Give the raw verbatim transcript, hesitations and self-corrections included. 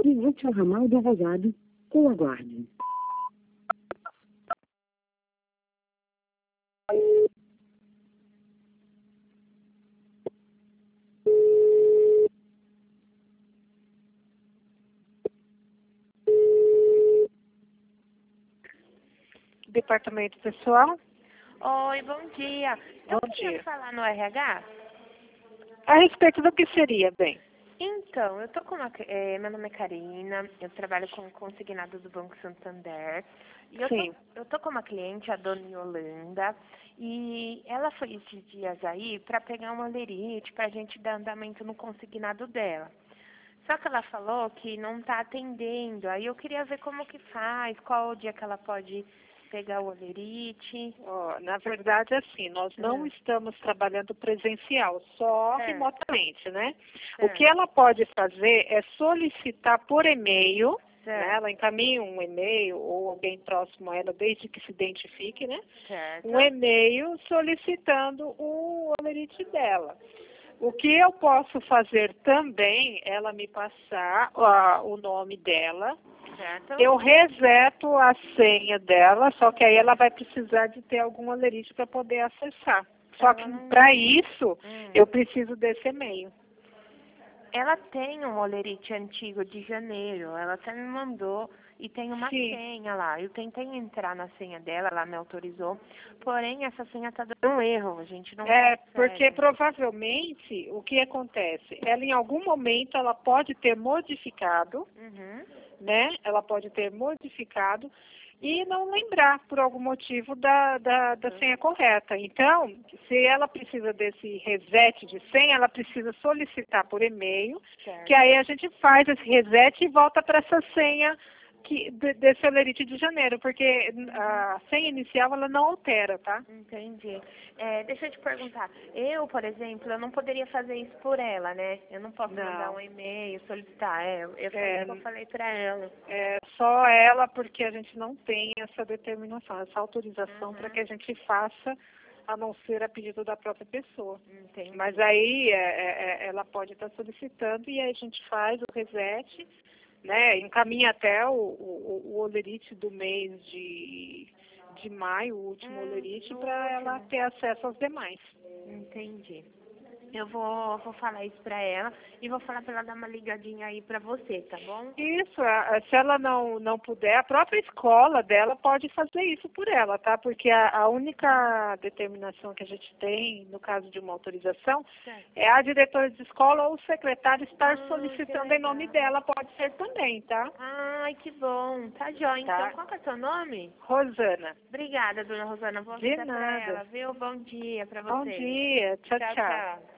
Cliente ao ramal do Rosado, ou aguarde. Departamento pessoal? Oi, bom dia. Eu Bom queria dia. falar no R H? A respeito do que seria, bem? Então, eu tô com uma, é, meu nome é Karina, eu trabalho com consignado do Banco Santander. E eu Sim. tô, eu tô com uma cliente, a dona Yolanda, e ela foi esses dias aí para pegar uma lerite pra gente dar andamento no consignado dela. Só que ela falou que não tá atendendo, aí eu queria ver como que faz, qual o dia que ela pode pegar o olerite. Ó, na verdade, assim, nós não Ah. estamos trabalhando presencial, só Certo. remotamente, né? O Certo. que ela pode fazer é solicitar por e-mail, né? Certo. Ela encaminha um e-mail ou alguém próximo a ela, desde que se identifique, né? Certo. Um e-mail solicitando o olerite dela. O que eu posso fazer também, ela me passar ó, o nome dela. Certo. Eu reseto a senha dela, só que aí ela vai precisar de ter algum olerite para poder acessar. Só Ela que não- para isso, Hum. eu preciso desse e-mail. Ela tem um olerite antigo de janeiro, ela até me mandou e tem uma Sim. senha lá. Eu tentei entrar na senha dela, ela me autorizou, porém essa senha tá dando um erro, a gente não É, consegue. porque provavelmente o que acontece? Ela em algum momento ela pode ter modificado, Uhum. né? Ela pode ter modificado e não lembrar por algum motivo da, da, da senha correta. Então, se ela precisa desse reset de senha, ela precisa solicitar por e-mail, Certo. que aí a gente faz esse reset e volta para essa senha que, de, desse olerite de janeiro, porque a senha inicial ela não altera, tá? Entendi. É, deixa eu te perguntar, eu, por exemplo, eu não poderia fazer isso por ela, né? Eu não posso Não. mandar um e-mail, solicitar, é, eu É, falei que eu falei pra ela. É só ela, porque a gente não tem essa determinação, essa autorização Uhum. para que a gente faça, a não ser a pedido da própria pessoa. Entendi. Mas aí é, é, ela pode estar solicitando e aí a gente faz o reset, né? Encaminha até o, o, o olerite do mês de, de maio, o último Hum, olerite, no para ela último. ter acesso aos demais. Entendi. Eu vou, vou falar isso pra ela e vou falar pra ela dar uma ligadinha aí pra você, tá bom? Isso, a- a- se ela não, não puder, a própria escola dela pode fazer isso por ela, tá? Porque a, a única determinação que a gente tem, no caso de uma autorização, Certo. é a diretora de escola ou o secretário estar Ah, solicitando que em nome legal. dela, pode ser também, tá? Ai, que bom. Tá jóia. Então, Tá. qual que é o seu nome? Rosana, Obrigada, dona Rosana. Vou de avisar pra nada. ela, viu? Bom dia pra Bom você. dia, tchau, Tchau, tchau. tchau.